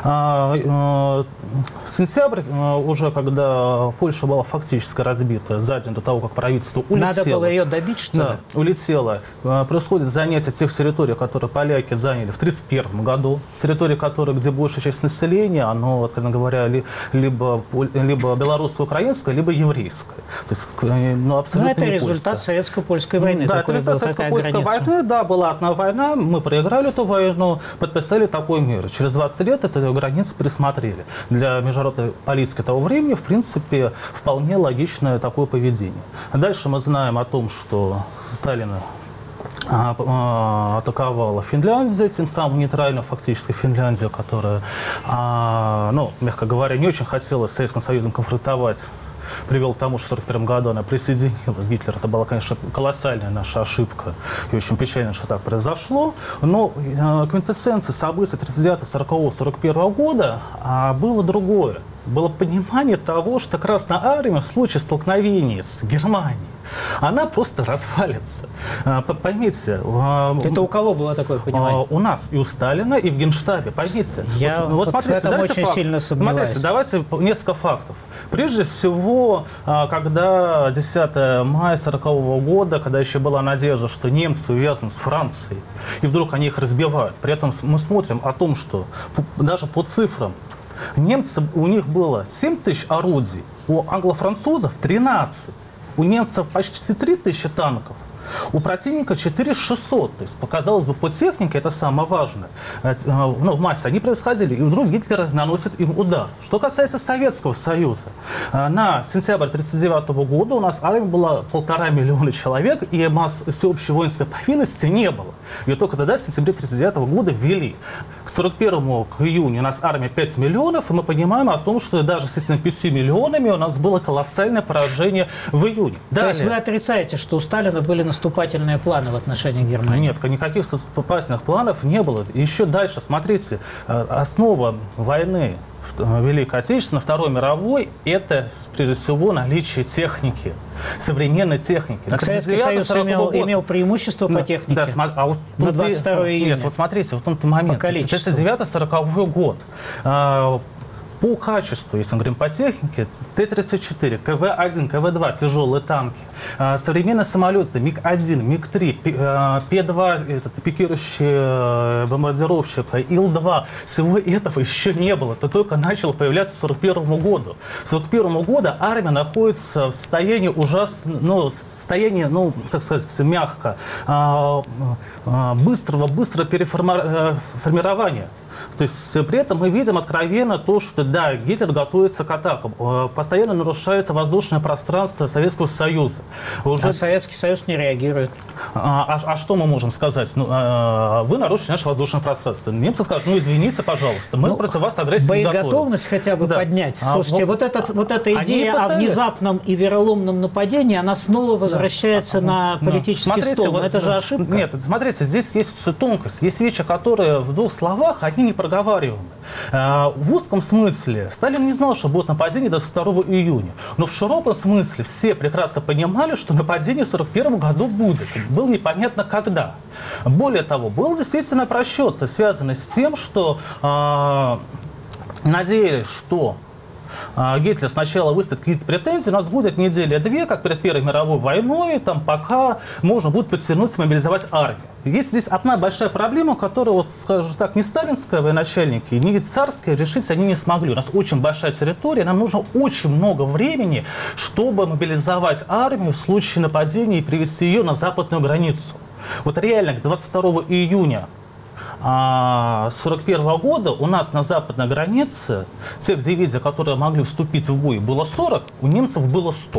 А, э, сентябрь, э, уже когда Польша была фактически разбита за день до того, как правительство улетело. Надо было ее добить, что ли? Да, улетело. Э, происходит занятие тех территорий, которые поляки заняли в тридцать первом году. Территории, которые, где большая часть населения, оно, откровенно говоря, ли, либо, либо белорусско-украинское, либо еврейское. То есть, ну, абсолютно это результат советско-польской войны. Да, это результат советско-польской войны. Да, была одна война, мы проиграли эту войну, подписали такой мир. Через двадцать лет эту границу пересмотрели. Для международной политики того времени, в принципе, вполне логичное такое поведение. Дальше мы знаем о том, что Сталин атаковала Финляндию, тем самым нейтральную фактически Финляндию, которая, ну, мягко говоря, не очень хотела с Советским Союзом конфронтовать, привел к тому, что в сорок первом году она присоединилась к Гитлеру. Это была, конечно, колоссальная наша ошибка. И очень печально, что так произошло. Но квинтэссенцией событий тридцать девятого, сорокового, сорок первого года было другое. было понимание того, что Красная Армия в случае столкновения с Германией, она просто развалится. Поймите. Это у кого было такое понимание? У нас и у Сталина, и в Генштабе. Поймите. Я вот, вот смотрите, в этом очень факт. сильно сомневаюсь. Смотрите, давайте несколько фактов. Прежде всего, когда десятого мая сорокового года, когда еще была надежда, что немцы увязнут с Францией, и вдруг они их разбивают. При этом мы смотрим о том, что даже по цифрам немцев, у них было семь тысяч орудий, у англо-французов тринадцать. У немцев почти три тысячи танков, у противника четыре тысячи шестьсот. То есть, показалось бы, по технике это самое важное. Ну, в массе они происходили, и вдруг Гитлер наносит им удар. Что касается Советского Союза, на сентябрь тысяча девятьсот тридцать девятого года у нас армия была полтора миллиона человек, и масс всеобщей воинской повинности не было. Ее только тогда, в сентябре тысяча девятьсот тридцать девятого года, ввели. К сорок первому к июню у нас армия пять миллионов, и мы понимаем о том, что даже с этими пятью миллионами у нас было колоссальное поражение в июне. Далее. То есть вы отрицаете, что у Сталина были наступательные планы в отношении Германии? Нет, никаких наступательных планов не было. Еще дальше, смотрите, основа войны Великой Отечественной, Второй мировой, это, прежде всего, наличие техники, современной техники. Так Советский Союз имел, имел преимущество по технике да, да, а вот на двадцать второго июня? Нет, вот смотрите, вот том-то момент. тысяча девятьсот сороковой год. По качеству, если мы говорим по технике, Т тридцать четыре, К В один, К В два тяжелые танки, современные самолеты МиГ один, МиГ три, П два, этот пикирующий бомбардировщик, Ил два, всего этого еще не было. Это только начало появляться к сорок первому году. К сорок первому году армия находится в состоянии ужасно, ну, состоянии, ну, как сказать, мягко, быстрого, быстрого переформирования. То есть при этом мы видим откровенно то, что да, Гитлер готовится к атакам. Постоянно нарушается воздушное пространство Советского Союза. Уже... А Советский Союз не реагирует. А, а, а что мы можем сказать? Ну, а, вы нарушили наше воздушное пространство. Немцы скажут, ну извините, пожалуйста, мы ну, против вас агрессии не готовы. Боеготовность хотя бы да. поднять. А, Слушайте, ну, вот, этот, вот эта идея о внезапном и вероломном нападении, она снова возвращается да. на политический смотрите, стол. Вот, это же ошибка. Нет, смотрите, здесь есть тонкость. Есть вещи, которые в двух словах, одни не проговариваемы. В узком смысле Сталин не знал, что будет нападение двадцать второго июня. Но в широком смысле все прекрасно понимали, что нападение в сорок первом году будет. Было непонятно когда. Более того, был действительно просчет, связанный с тем, что э, надеялись, что Гитлер сначала выставит какие-то претензии, у нас будет неделя-две, как перед Первой мировой войной, там, пока можно будет подтянуть, мобилизовать армию. Есть здесь одна большая проблема, которую, вот, скажем так, ни сталинские военачальники, ни царские решить они не смогли. У нас очень большая территория, нам нужно очень много времени, чтобы мобилизовать армию в случае нападения и привести ее на западную границу. Вот реально к двадцать второго июня сорок первого года у нас на западной границе тех дивизий, которые могли вступить в бой, было сорок, у немцев было сто.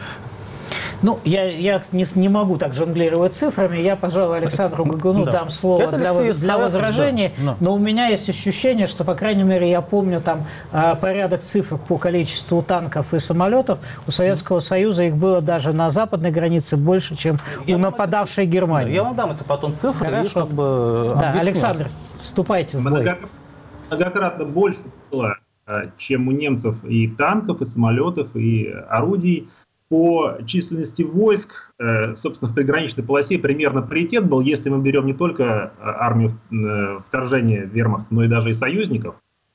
Ну, я, я не, не могу так жонглировать цифрами. Я, пожалуй, Александру Гогуну да. дам слово для, для возражений. Да. Да. Но у меня есть ощущение, что, по крайней мере, я помню там порядок цифр по количеству танков и самолетов. У Советского Союза их было даже на западной границе больше, чем я у нападавшей эти... Германии. Я вам дам эти потом цифры. Хорошо. И как бы да, Александр, вступайте в бой. Многократно больше было, чем у немцев и танков, и самолетов, и орудий. По численности войск, собственно, в приграничной полосе примерно паритет был, если мы берем не только армию вторжения вермахта, но и даже и союзников.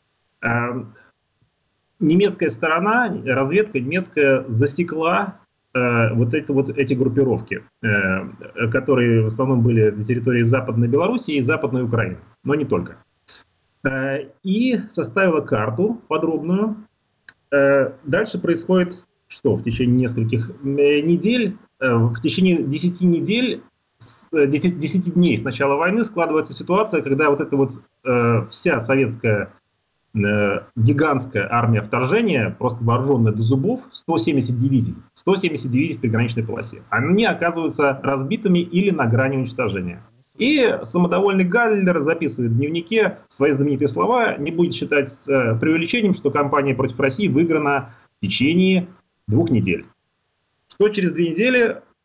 Немецкая сторона, разведка немецкая засекла вот, это, вот эти группировки, которые в основном были на территории Западной Белоруссии и Западной Украины, но не только. И составила карту подробную. Дальше происходит... Что в течение нескольких недель, в течение десяти недель, десяти дней с начала войны складывается ситуация, когда вот эта вот э, вся советская э, гигантская армия вторжения, просто вооруженная до зубов, сто семьдесят дивизий, сто семьдесят дивизий в приграничной полосе, они оказываются разбитыми или на грани уничтожения. И самодовольный Галлер записывает в дневнике свои знаменитые слова, не будет считать э, преувеличением, что кампания против России выиграна в течение двух недель. Что через две недели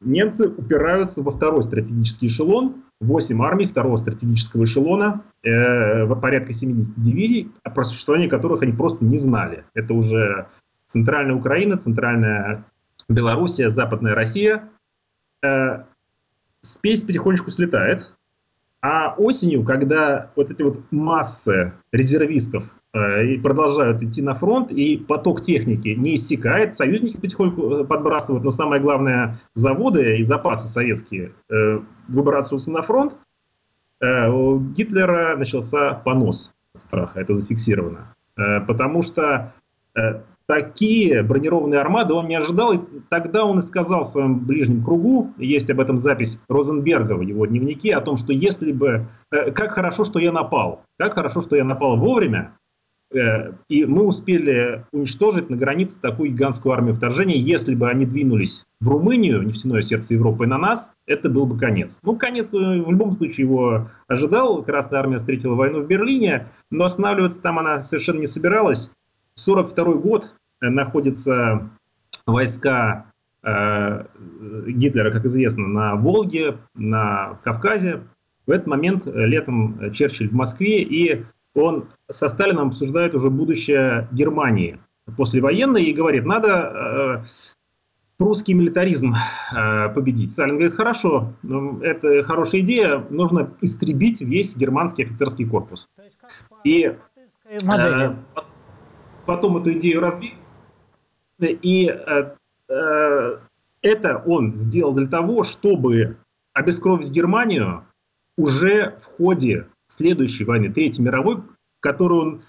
немцы упираются во второй стратегический эшелон, восемь армий второго стратегического эшелона, э, порядка семидесяти дивизий, про существование которых они просто не знали. Это уже Центральная Украина, Центральная Белоруссия, Западная Россия. Э, спесь потихонечку слетает. А осенью, когда вот эти вот массы резервистов э, продолжают идти на фронт, и поток техники не иссякает, союзники потихоньку подбрасывают, но самое главное, заводы и запасы советские э, выбрасываются на фронт, э, у Гитлера начался понос от страха, это зафиксировано. Э, потому что э, такие бронированные армады он не ожидал, и тогда он и сказал в своем ближнем кругу, есть об этом запись Розенберга в его дневнике, о том, что если бы, э, как хорошо, что я напал, как хорошо, что я напал вовремя, э, и мы успели уничтожить на границе такую гигантскую армию вторжения. Если бы они двинулись в Румынию, нефтяное сердце Европы, на нас, это был бы конец. Ну, конец в любом случае его ожидал, Красная армия встретила войну в Берлине, но останавливаться там она совершенно не собиралась. сорок второй год, находятся войска э, Гитлера, как известно, на Волге, на Кавказе. В этот момент летом Черчилль в Москве, и он со Сталином обсуждает уже будущее Германии послевоенной и говорит, надо э, прусский милитаризм э, победить. Сталин говорит, хорошо, это хорошая идея, нужно истребить весь германский офицерский корпус. И э, потом эту идею развили. И э, э, это он сделал для того, чтобы обескровить Германию уже в ходе следующей войны, Третьей мировой, которую он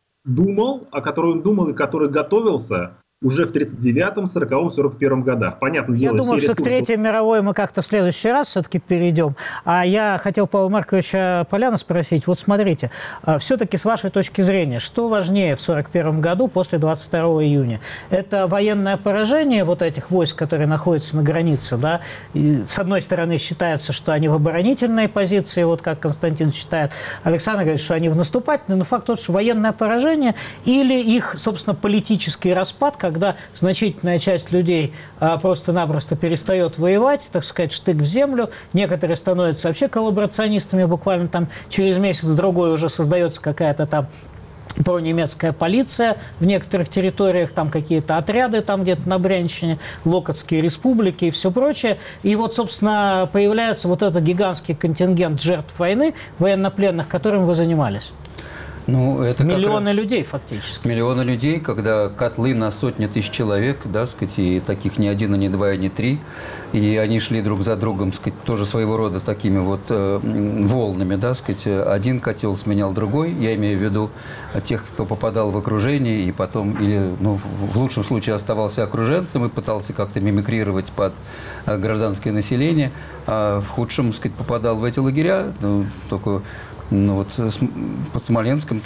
думал, о которой он думал и который готовился уже в тридцать девятом, сороковом, сорок первом годах. Понятное дело, я думаю, все что ресурсы... к Третьей мировой мы как-то в следующий раз все-таки перейдем. А я хотел Павла Марковича Поляна спросить. Вот смотрите, все-таки с вашей точки зрения, что важнее в сорок первом году после двадцать второго июня? Это военное поражение вот этих войск, которые находятся на границе, да? И, с одной стороны, считается, что они в оборонительной позиции, вот как Константин считает. Александр говорит, что они в наступательной. Но факт тот, что военное поражение или их, собственно, политический распад, когда значительная часть людей а, просто-напросто перестает воевать, так сказать, штык в землю. Некоторые становятся вообще коллаборационистами, буквально там через месяц-другой уже создается какая-то там пронемецкая полиция в некоторых территориях, там какие-то отряды там где-то на Брянщине, Локотские республики и все прочее. И вот, собственно, появляется вот этот гигантский контингент жертв войны, военнопленных, которым вы занимались. Ну, это миллионы как... людей фактически. Миллионы людей, когда котлы на сотни тысяч человек, да, сказать, и таких ни один, и не два, и не три, и они шли друг за другом, сказать, тоже своего рода такими вот э, волнами, да, сказать, один котел сменял другой, я имею в виду тех, кто попадал в окружение и потом, или, ну, в лучшем случае оставался окруженцем и пытался как-то мимикрировать под э, гражданское население, а в худшем, сказать, попадал в эти лагеря, ну, только... Ну, вот под Смоленском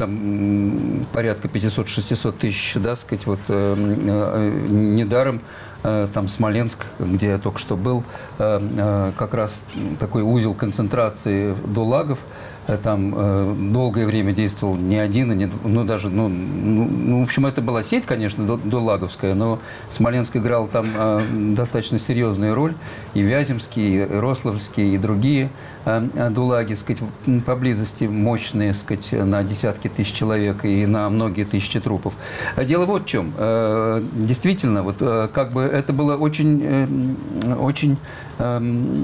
там порядка пятьсот-шестьсот тысяч, да, сказать, вот э, э, недаром э, там Смоленск, где я только что был, э, э, как раз такой узел концентрации дулагов. Там э, долгое время действовал не один, и не, ну, даже, ну, ну, ну, в общем, это была сеть, конечно, дулаговская, но Смоленск играл там э, достаточно серьезную роль, и Вяземский, и Рославский, и другие э, дулаги, сказать, поблизости мощные, сказать, на десятки тысяч человек и на многие тысячи трупов. Дело вот в чем. Э, действительно, вот, э, как бы это было очень, э, очень э,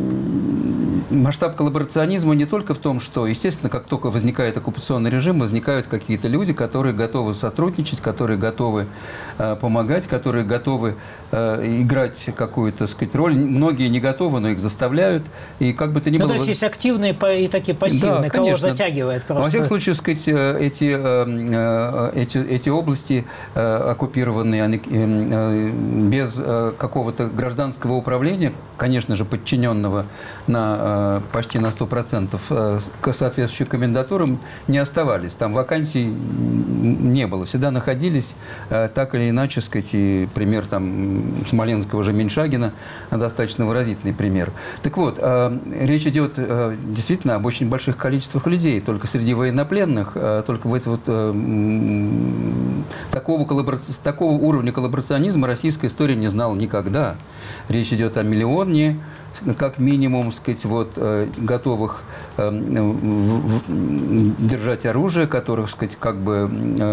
масштаб коллаборационизма не только в том, что, естественно, как только возникает оккупационный режим, возникают какие-то люди, которые готовы сотрудничать, которые готовы э, помогать, которые готовы э, играть какую-то, так сказать, роль. Многие не готовы, но их заставляют. И как бы то ни ну, было... то есть есть активные и такие пассивные, да, кого затягивает просто. Во всяком случае, сказать, эти, эти, эти области оккупированные, они, без какого-то гражданского управления, конечно же, подчиненного на, почти на сто процентов, соответственно, соответствующие комендатурам не оставались. Там вакансий не было. Всегда находились так или иначе, сказать, и пример там смоленского же Меньшагина достаточно выразительный пример. Так вот, речь идет действительно об очень больших количествах людей. Только среди военнопленных, только в это вот такого, коллаборац... такого уровня коллаборационизма российская история не знала никогда. Речь идет о миллионе, как минимум, сказать, вот, готовых держать оружие, которых, сказать, как бы,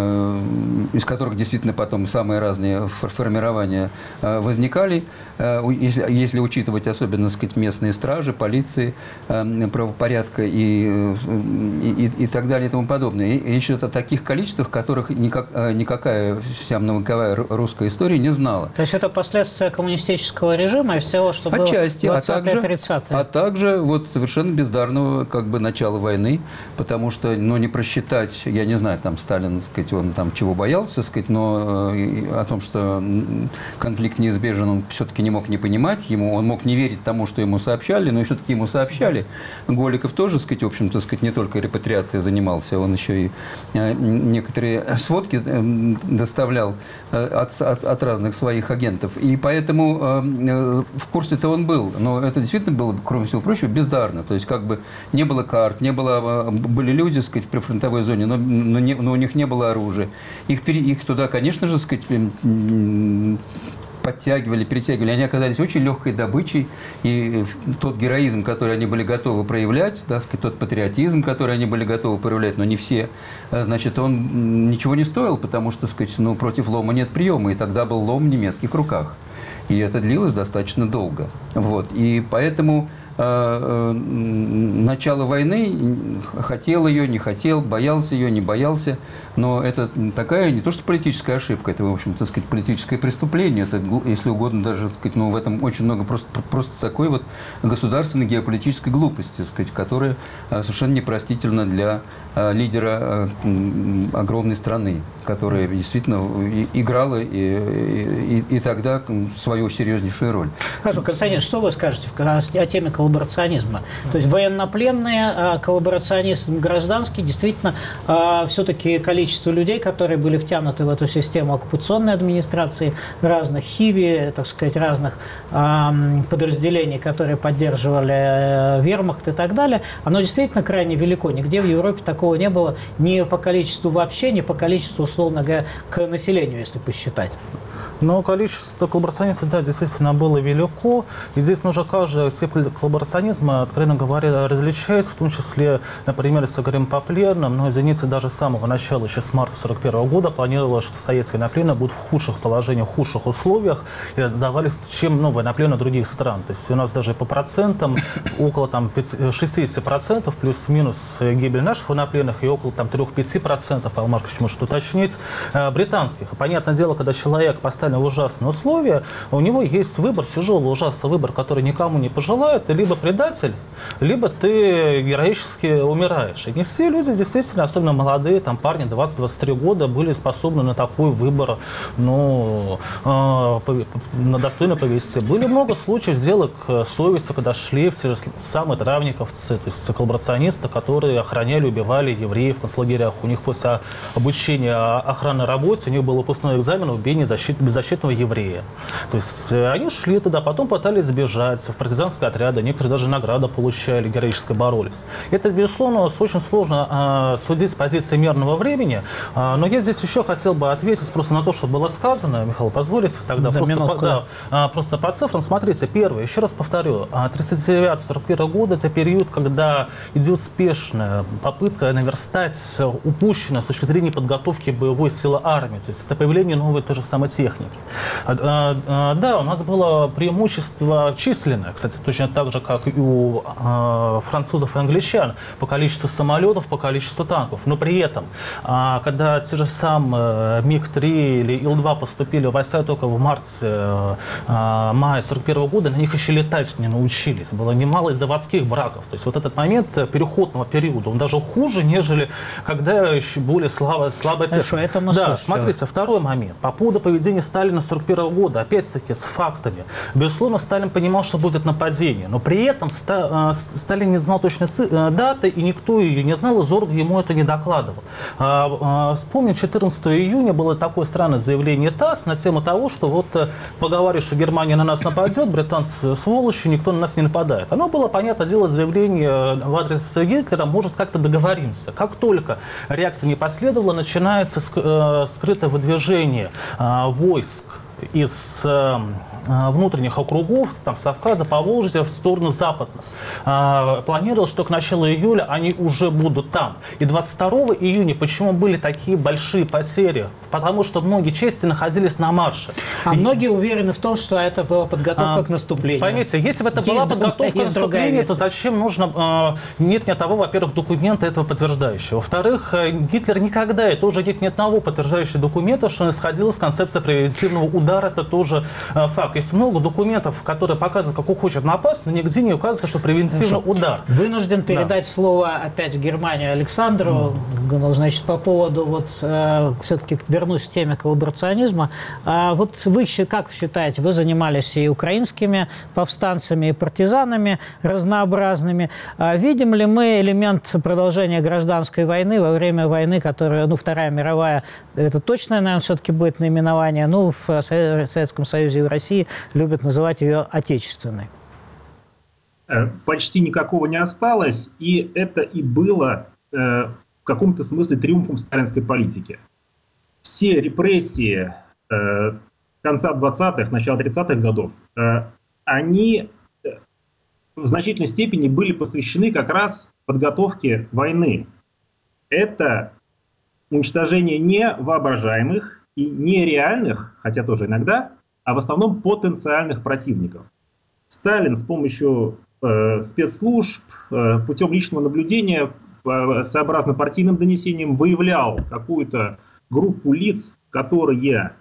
из которых действительно потом самые разные формирования возникали, если, если учитывать особенно, сказать, местные стражи, полиции, правопорядка и, и, и так далее и тому подобное. И речь идет о таких количествах, которых никак, никакая вся многовековая русская история не знала. То есть это последствия коммунистического режима и всего, что было отчасти, в двадцатые тридцатые. А также вот совершенно бездарного как бы начала войны, потому что, ну, не просчитать, я не знаю, там Сталин, сказать, он там чего боялся, сказать, но э, о том, что конфликт неизбежен, он все-таки не мог не понимать, ему, он мог не верить тому, что ему сообщали, но и все-таки ему сообщали. Голиков тоже, сказать, в общем-то, сказать, не только репатриацией занимался, он еще и э, некоторые сводки э, доставлял э, от, от, от разных своих агентов. И поэтому э, в курсе-то он был, но это действительно было, кроме всего прочего, бездарно. То есть как бы не было карт, не было, были люди, так сказать, в прифронтовой зоне, но, но, не, но у них не было оружия. Их, их туда, конечно же, так сказать, подтягивали, перетягивали. Они оказались очень легкой добычей. И тот героизм, который они были готовы проявлять, да, сказать, тот патриотизм, который они были готовы проявлять, но не все, значит, он ничего не стоил, потому что, сказать, ну, против лома нет приема. И тогда был лом в немецких руках. И это длилось достаточно долго. Вот. И поэтому э, э, начало войны, хотел ее, не хотел, боялся ее, не боялся. Но это такая не то что политическая ошибка, это, в общем, так сказать, политическое преступление. Это, если угодно, даже, так сказать, ну, в этом очень много просто, просто такой вот государственной геополитической глупости, так сказать, которая совершенно непростительна для лидера огромной страны, которая действительно играла и, и, и тогда свою серьезнейшую роль. Хорошо, Константин, что вы скажете о теме коллаборационизма? То есть военнопленные, коллаборационизм гражданский, действительно, все-таки количество людей, которые были втянуты в эту систему оккупационной администрации, разных хиви, так сказать, разных подразделений, которые поддерживали вермахт и так далее, оно действительно крайне велико. Нигде в Европе такого не было ни по количеству вообще, ни по количеству, условно говоря, к населению, если посчитать. Но количество коллаборационистов, да, действительно было велико. И здесь нужно каждый тип коллаборационизма, откровенно говоря, различается, в том числе, например, если говорим по пленным, но, извините, даже с самого начала, еще с марта сорок первого года, планировалось, что советские военнопленные будут в худших положениях, в худших условиях и раздавались, чем, ну, военнопленные других стран. То есть у нас даже по процентам около там, шестьдесят процентов плюс-минус гибель наших военнопленных и около там, три-пять процентов, Павел Маркович может уточнить, британских. И, понятное дело, когда человек поставил в ужасные условия, у него есть выбор, тяжелый, ужасный выбор, который никому не пожелает. Ты либо предатель, либо ты героически умираешь. И не все люди, действительно, особенно молодые, там парни двадцать-двадцать три года, были способны на такой выбор, ну, э, на достойно повести. Были много случаев сделок совести, когда шли в те же самые травниковцы, то есть коллаборационисты, которые охраняли, убивали евреев в концлагерях. У них после обучения охранной работе, у них был выпускной экзамен убийни защиты беззащитного еврея. То есть они шли туда, потом пытались сбежать в партизанские отряды, некоторые даже награды получали, героически боролись. Это, безусловно, очень сложно э, судить с позиции мирного времени, э, но я здесь еще хотел бы ответить просто на то, что было сказано. Михаил, позволите тогда да, просто, минутку, по, да, да. просто по цифрам. Смотрите, первое, еще раз повторю, тридцать девятый — сорок первый год – это период, когда идет спешная попытка наверстать упущенное с точки зрения подготовки боевой силы армии. То есть это появление новой той же самой техники. Да, у нас было преимущество численное, кстати, точно так же, как и у французов и англичан, по количеству самолетов, по количеству танков. Но при этом, когда те же самые миг три или Ил два поступили в войска только в марте-мае сорок первого года, на них еще летать не научились. Было немало заводских браков. То есть вот этот момент переходного периода, он даже хуже, нежели когда еще более слабая, слабая техника. Хорошо, это мы да, слышали. смотрите, второй момент. По поводу поведения Сталина сорок первого года, опять-таки с фактами. Безусловно, Сталин понимал, что будет нападение, но при этом Сталин не знал точно даты, и никто ее не знал, и Зорге ему это не докладывал. Вспомним, четырнадцатого июня было такое странное заявление ТАСС на тему того, что вот поговаривают, что Германия на нас нападет, британцы сволочи, никто на нас не нападает. Оно было, понятное дело, заявление в адрес Гитлера, может, как-то договоримся. Как только реакция не последовала, начинается скрытое выдвижение войск из э, внутренних округов, там, с Кавказа, Поволжья, в сторону западных. Э, планировалось, что к началу июля они уже будут там. И двадцать второго июня почему были такие большие потери? Потому что многие части находились на марше. А и... многие уверены в том, что это была подготовка а, к наступлению. Поймите, если бы это есть была подготовка к наступлению, то зачем нужно... Э, нет ни одного, во-первых, документа этого подтверждающего. Во-вторых, э, Гитлер никогда, и тоже нет ни одного подтверждающего документа, что он исходил из концепции превентивного удара. Это тоже э, факт. Есть много документов, которые показывают, как он хочет напасть, но нигде не указывается, что превентивный Хорошо. удар. Вынужден передать да. слово опять в Германию Александру. Mm. Значит, по поводу, вот, э, все-таки вернусь к теме коллаборационизма. А вот вы как считаете, вы занимались и украинскими повстанцами, и партизанами разнообразными. А видим ли мы элемент продолжения гражданской войны во время войны, которая, ну, Вторая мировая, это точное, наверное, все-таки будет наименование, ну, в В Советском Союзе и в России любят называть ее отечественной. Почти никакого не осталось, и это и было э, в каком-то смысле триумфом сталинской политики. Все репрессии э, конца двадцатых, начала тридцатых годов, э, они в значительной степени были посвящены как раз подготовке войны. Это уничтожение невоображаемых и нереальных, хотя тоже иногда, а в основном потенциальных противников. Сталин с помощью э, спецслужб, э, путем личного наблюдения, э, сообразно партийным донесениям, выявлял какую-то группу лиц, которые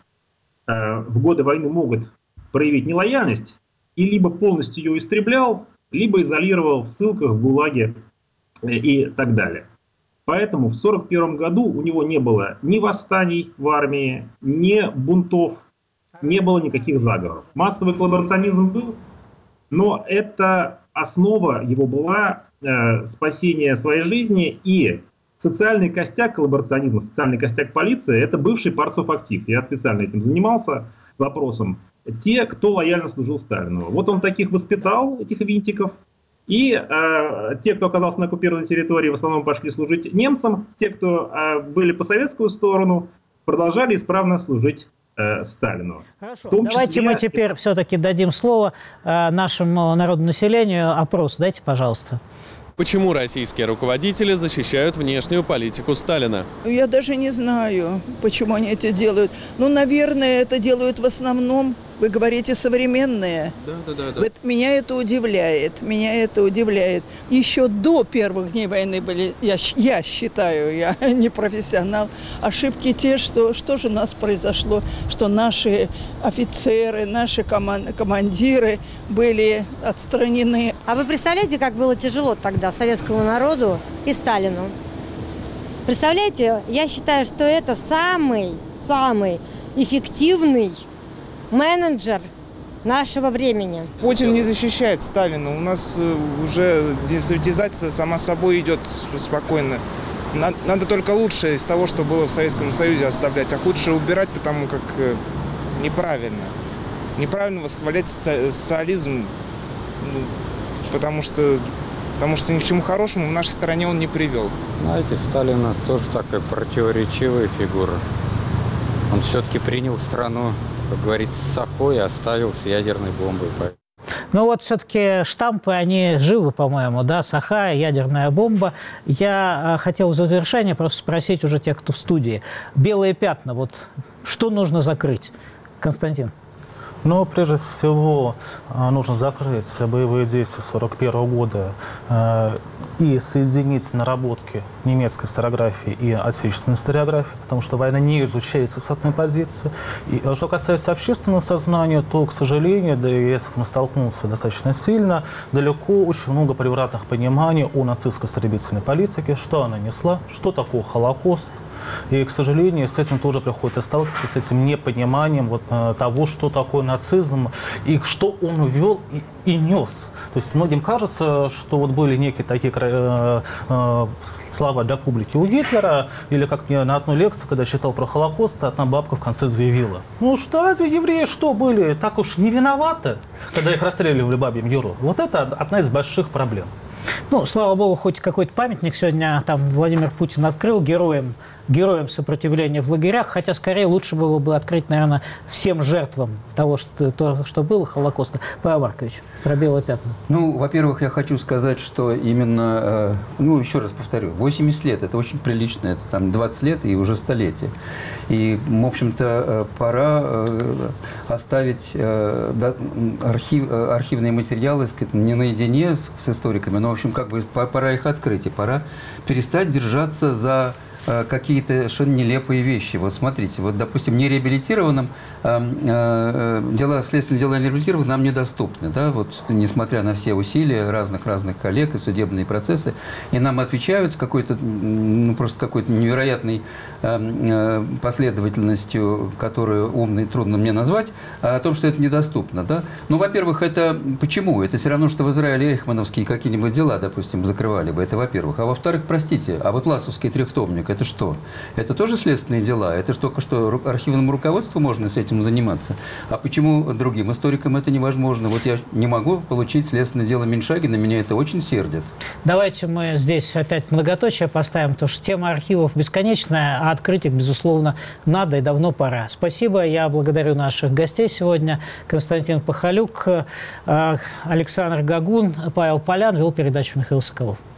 э, в годы войны могут проявить нелояльность, и либо полностью ее истреблял, либо изолировал в ссылках, в ГУЛАГе э, и так далее. Поэтому в сорок первом году у него не было ни восстаний в армии, ни бунтов, не было никаких заговоров. Массовый коллаборационизм был, но это основа его была э, спасение своей жизни, и социальный костяк коллаборационизма, социальный костяк полиции — это бывший партсовактив. Я специально этим занимался вопросом. Те, кто лояльно служил Сталину. Вот он таких воспитал, этих винтиков. И э, те, кто оказался на оккупированной территории, в основном пошли служить немцам. Те, кто э, были по советскую сторону, продолжали исправно служить э, Сталину. Хорошо. Давайте числе... мы теперь все-таки дадим слово э, нашему народонаселению. Опрос дайте, пожалуйста. Почему российские руководители защищают внешнюю политику Сталина? Я даже не знаю, почему они это делают. Ну, наверное, это делают в основном, вы говорите, современные. Да, да, да. да. Вот меня это удивляет, меня это удивляет. Еще до первых дней войны были, я, я считаю, я не профессионал, ошибки те, что, что же у нас произошло, что наши офицеры, наши коман- командиры были отстранены. А вы представляете, как было тяжело тогда советскому народу и Сталину? Представляете, я считаю, что это самый, самый эффективный менеджер нашего времени. Путин не защищает Сталина. У нас уже десоветизация сама собой идет спокойно. Надо только лучшее из того, что было в Советском Союзе, оставлять, а худшее убирать, потому как неправильно. Неправильно восхвалять социализм, потому что, потому что ни к чему хорошему в нашей стране он не привел. Знаете, Сталин тоже такая противоречивая фигура. Он все-таки принял страну, как говорится, с сахой, и оставил с ядерной бомбой. Ну вот все-таки штампы, они живы, по-моему, да, Саха, ядерная бомба. Я хотел в завершение просто спросить уже тех, кто в студии. Белые пятна, вот что нужно закрыть? Константин. Но прежде всего нужно закрыть боевые действия сорок первого года э, и соединить наработки немецкой историографии и отечественной историографии, потому что война не изучается с одной позиции. И что касается общественного сознания, то, к сожалению, да и я с этим столкнулся достаточно сильно, далеко очень много превратных пониманий о нацистско-истребительной политике, что она несла, что такое Холокост, И, к сожалению, с этим тоже приходится сталкиваться, с этим непониманием вот, того, что такое нацизм и что он ввел и, и нес. То есть многим кажется, что вот были некие такие э, э, слова для публики у Гитлера, или как мне на одной лекции, когда я читал про Холокост, одна бабка в конце заявила: ну что, разве евреи что были так уж не виноваты, когда их расстреливали в Бабьем Яру? Вот это одна из больших проблем. Ну, слава богу, хоть какой-то памятник сегодня там Владимир Путин открыл героям, героям сопротивления в лагерях, хотя скорее лучше было бы открыть, наверное, всем жертвам того, что, то, что было, Холокоста. Павел Маркович, про белые пятна. Ну, во-первых, я хочу сказать, что именно, ну, еще раз повторю, восемьдесят лет – это очень прилично, это там двадцать лет и уже столетие. И, в общем-то, пора оставить архив, архивные материалы, сказать, не наедине с, с историками, но, в общем, как бы пора их открыть, и пора перестать держаться за какие-то совершенно нелепые вещи. Вот смотрите, вот, допустим, нереабилитированным, э, э, дела, следственные дела нереабилитированных нам недоступны, да, вот, несмотря на все усилия разных-разных коллег и судебные процессы, и нам отвечают с какой-то, ну, просто какой-то невероятной э, э, последовательностью, которую умной трудно мне назвать, о том, что это недоступно, да. Ну, во-первых, это почему? Это все равно, что в Израиле эйхмановские какие-нибудь дела, допустим, закрывали бы, это во-первых. А во-вторых, простите, а вот Ласовский трехтомник, это что? Это тоже следственные дела? Это только что архивному руководству можно с этим заниматься? А почему другим историкам это невозможно? Вот я не могу получить следственное дело Меньшагина, меня это очень сердит. Давайте мы здесь опять многоточие поставим, потому что тема архивов бесконечная, а открыть их, безусловно, надо и давно пора. Спасибо, я благодарю наших гостей сегодня. Константин Пахалюк, Александр Гагун, Павел Полян, вел передачу Михаил Соколов.